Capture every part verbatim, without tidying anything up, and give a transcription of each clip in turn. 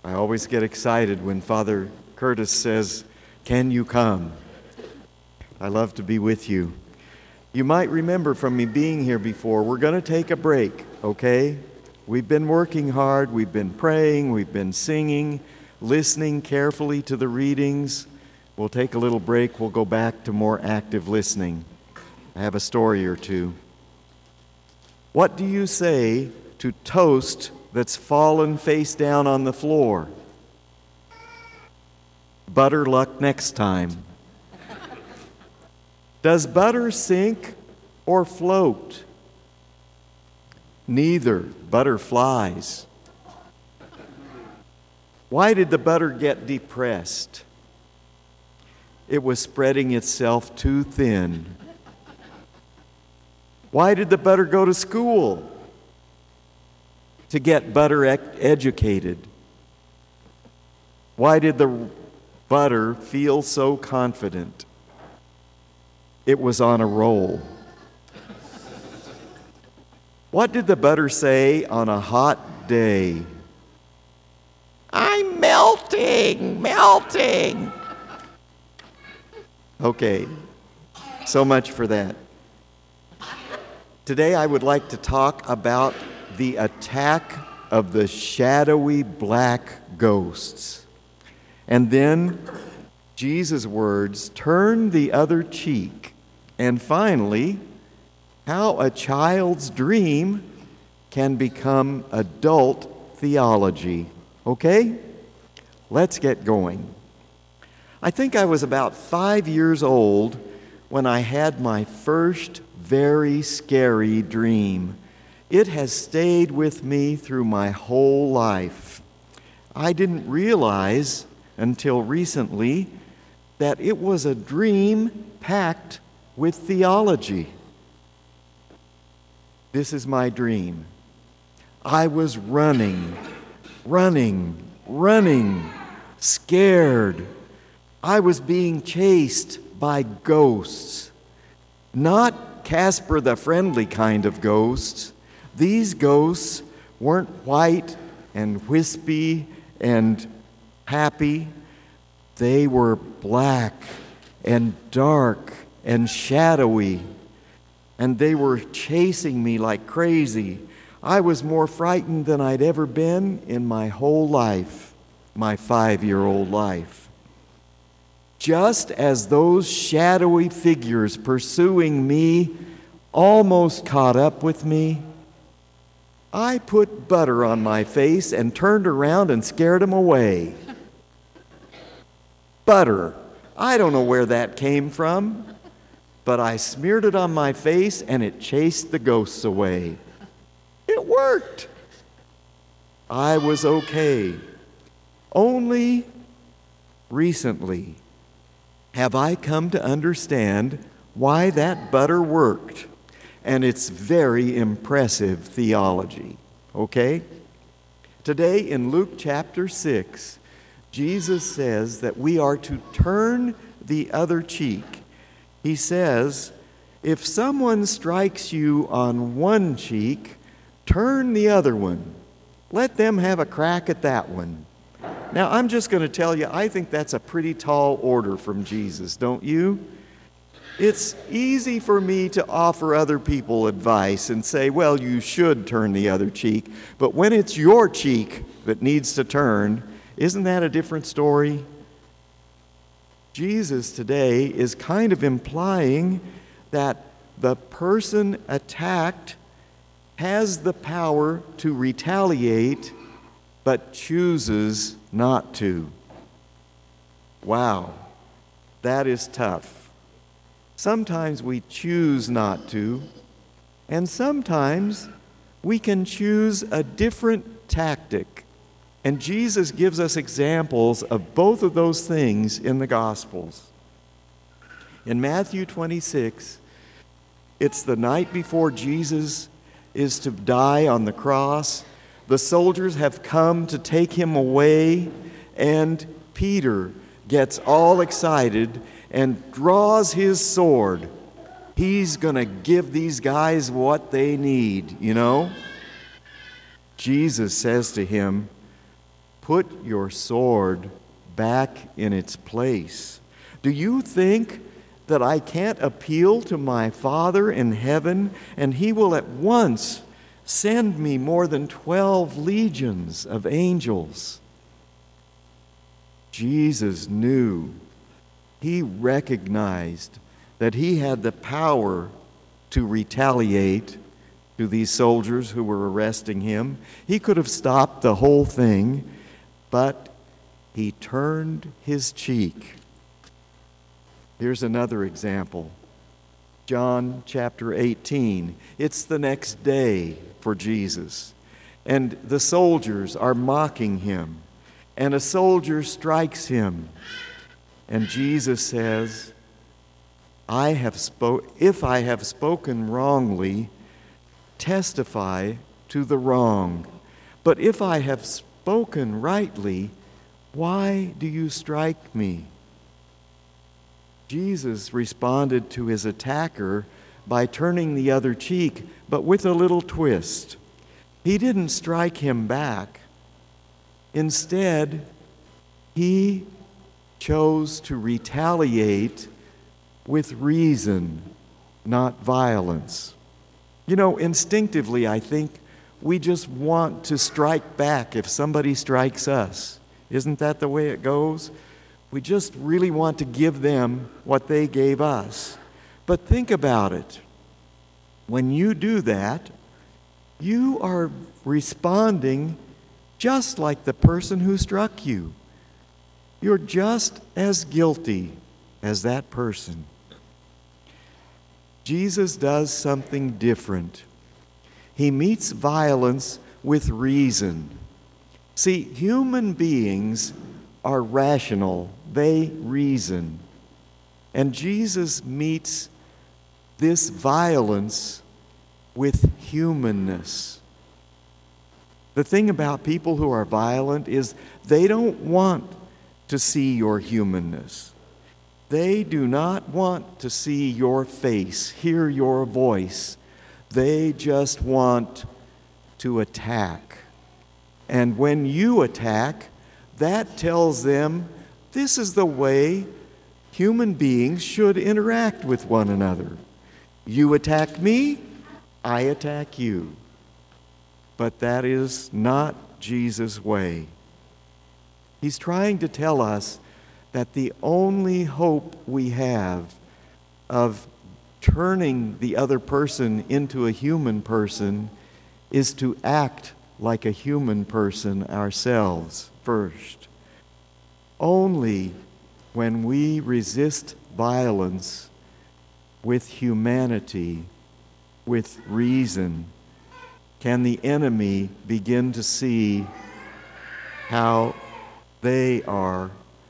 I always get excited when Father Curtis says, "Can you come?" I love to be with you. You might remember from me being here before, we're going to take a break, okay? We've been working hard, we've been praying, we've been singing, listening carefully to the readings. We'll take a little break, we'll go back to more active listening. I have a story or two. What do you say to toast that's fallen face down on the floor? Butter luck next time. Does butter sink or float? Neither. Butter flies. Why did the butter get depressed? It was spreading itself too thin. Why did the butter go to school? To get butter ec- educated. Why did the butter feel so confident? It was on a roll. What did the butter say on a hot day? I'm melting, melting. Okay, so much for that. Today I would like to talk about the attack of the shadowy black ghosts. And then Jesus' words, turn the other cheek. And finally, how a child's dream can become adult theology. Okay? Let's get going. I think I was about five years old when I had my first very scary dream. It has stayed with me through my whole life. I didn't realize until recently that it was a dream packed with theology. This is my dream. I was running, running, running, scared. I was being chased by ghosts. Not Casper the Friendly kind of ghosts. These ghosts weren't white and wispy and happy. They were black and dark and shadowy, and they were chasing me like crazy. I was more frightened than I'd ever been in my whole life, my five-year-old life. Just as those shadowy figures pursuing me almost caught up with me, I put butter on my face and turned around and scared them away. Butter. I don't know where that came from, but I smeared it on my face and it chased the ghosts away. It worked. I was okay. Only recently have I come to understand why that butter worked, and it's very impressive theology. Okay? Today in Luke chapter six, Jesus says that we are to turn the other cheek. He says, if someone strikes you on one cheek, turn the other one. Let them have a crack at that one. Now, I'm just going to tell you, I think that's a pretty tall order from Jesus, don't you? It's easy for me to offer other people advice and say, well, you should turn the other cheek. But when it's your cheek that needs to turn, isn't that a different story? Jesus today is kind of implying that the person attacked has the power to retaliate, but chooses not to. Wow, that is tough. Sometimes we choose not to, and sometimes we can choose a different tactic. And Jesus gives us examples of both of those things in the Gospels. In Matthew twenty-six, it's the night before Jesus is to die on the cross. The soldiers have come to take him away, and Peter gets all excited and draws his sword. He's going to give these guys what they need, you know? Jesus says to him, put your sword back in its place. Do you think that I can't appeal to my Father in heaven, and He will at once send me more than twelve legions of angels? Jesus knew, He recognized that He had the power to retaliate to these soldiers who were arresting Him. He could have stopped the whole thing, but He turned His cheek. Here's another example. John chapter eighteen. It's the next day for Jesus, and the soldiers are mocking Him, and a soldier strikes Him, and Jesus says, I have spoke if I have spoken wrongly, testify to the wrong. But if I have spoken rightly, why do you strike me? Jesus responded to his attacker by turning the other cheek, but with a little twist. He didn't strike him back. Instead, he chose to retaliate with reason, not violence. You know, instinctively, I think we just want to strike back if somebody strikes us. Isn't that the way it goes? We just really want to give them what they gave us. But think about it. When you do that, you are responding just like the person who struck you. You're just as guilty as that person. Jesus does something different. He meets violence with reason. See, human beings are rational. They reason. And Jesus meets this violence with humanness. The thing about people who are violent is they don't want to see your humanness. They do not want to see your face, hear your voice. They just want to attack. And when you attack, that tells them this is the way human beings should interact with one another. You attack me, I attack you. But that is not Jesus' way. He's trying to tell us that the only hope we have of turning the other person into a human person is to act like a human person ourselves first. Only when we resist violence with humanity, with reason, can the enemy begin to see how they are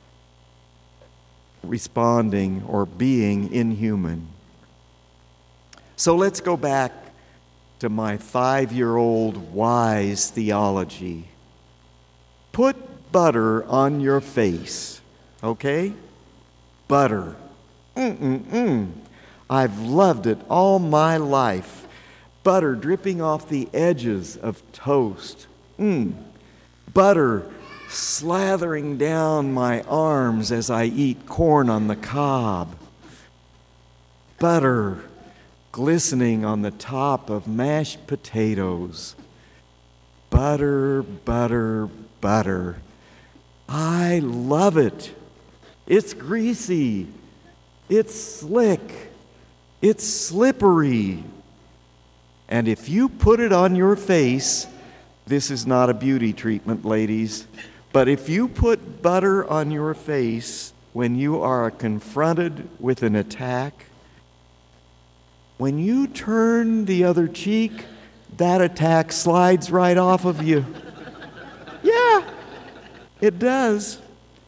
responding or being inhuman. So let's go back to my five-year-old wise theology. Put butter on your face, okay? Butter. Mm-mm-mm. I've loved it all my life. Butter dripping off the edges of toast. Mm. Butter slathering down my arms as I eat corn on the cob. Butter glistening on the top of mashed potatoes. Butter, butter, butter. I love it. It's greasy. It's slick. It's slippery. And if you put it on your face, this is not a beauty treatment, ladies, but if you put butter on your face when you are confronted with an attack, when you turn the other cheek, that attack slides right off of you. Yeah, it does.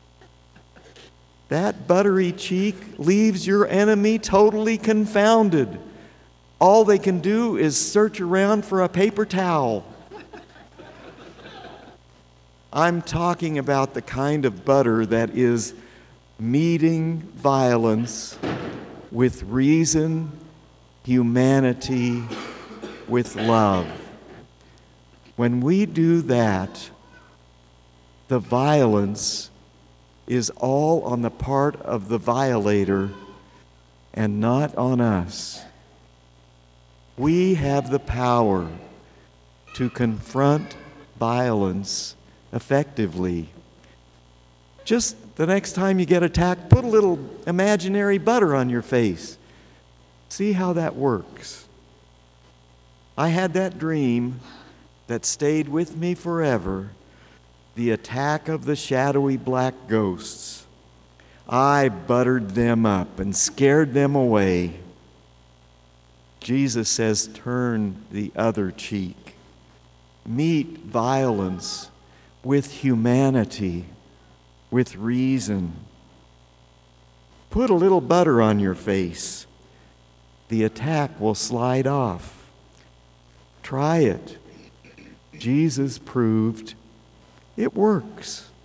That buttery cheek leaves your enemy totally confounded. All they can do is search around for a paper towel. I'm talking about the kind of butter that is meeting violence with reason, humanity, with love. When we do that, the violence is all on the part of the violator and not on us. We have the power to confront violence effectively. Just the next time you get attacked, put a little imaginary butter on your face. See how that works. I had that dream that stayed with me forever, the attack of the shadowy black ghosts. I buttered them up and scared them away. Jesus says, turn the other cheek. Meet violence with humanity, with reason. Put a little butter on your face. The attack will slide off. Try it. Jesus proved it works.